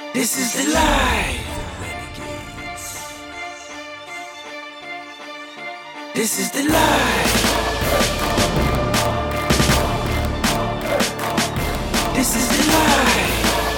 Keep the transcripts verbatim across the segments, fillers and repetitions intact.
This is the life. This is the life. This is the life.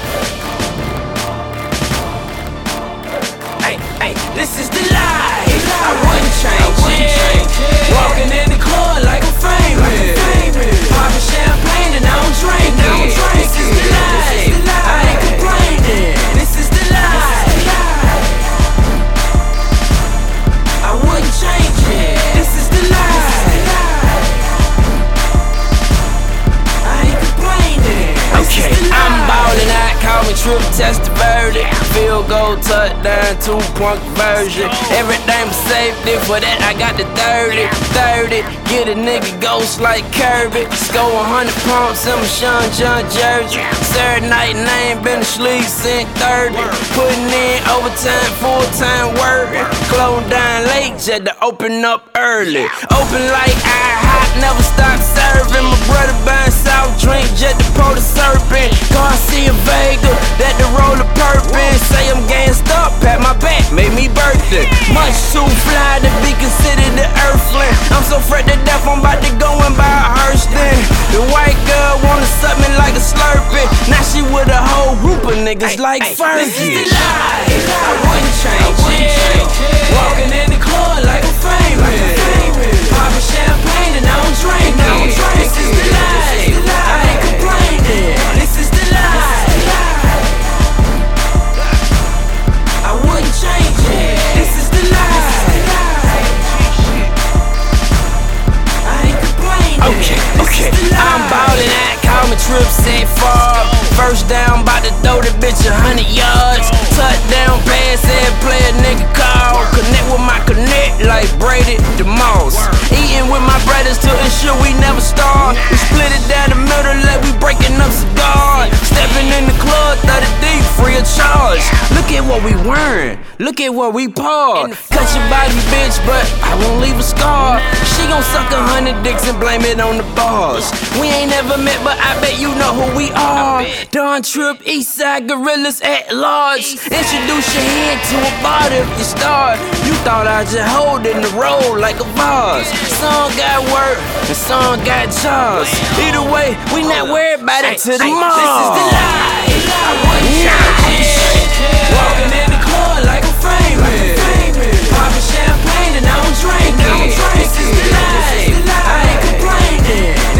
Hey, hey, this is the life. I wouldn't change it. Walking in the club like I'm famous. Popping champagne and I don't drink it. This is the life. I ain't complaining. This is the life. I wouldn't change it. This is the life. I ain't complaining. Okay, I'm ballin' out, call me Trip Testaverde. Field goal, touchdown, two-point conversion. Everything was safety, for that I got the thirty. thirty, get a nigga ghost like Kirby. Score one hundred pumps in my Sean John jersey. Saturday night and I ain't been asleep since thirty. Putting in overtime, full-time work. Close down late, just to open up early. Open like IHOP, never stop serving. My brother buying soft drink, just to pour the serpent. Garcia Vega, that the roller purpose. Say I'm gassed up, pat my back, made me birthday. Much too fly to be considered the earthling. I'm so fresh to death, I'm about to go and buy a hearse then. The white girl wanna suck me like a slurpee. Now she with a whole group of niggas like Fergie. This is the life. I wouldn't change it. Walking in the club like I'm famous. Popping champagne and I don't drink it. This is the life. I ain't complaining. This is the life. I wouldn't change it. This is the life. I ain't complaining. Okay, okay. I'm ballin' out, call me Trip Set Far. First down, bout to throw the bitch a hundred yards. Touchdown pass, every player nigga call. Connect with my connect like Brady the Moss. Eating with my brothers to ensure we never starve. We split it down the middle like we breaking up cigars. Stepping in the club, thirty deep, free of charge. Look at what we wearing, look at what we park. Cut your body, bitch, but I won't leave a scar. She gon' suck a hundred dicks and blame it on the bars. We ain't never met, but I bet you know who we are. Don Trip, Eastside Gorillas at large. Introduce your head to a bar if you start. You thought I just hold in the road like a vase. Some got work and some got jobs. Either way, we not worried about it till tomorrow. This is the life. I wouldn't change it. Walking in the club like I'm famous. Popping champagne and I don't drink it. This is the life. I ain't complaining.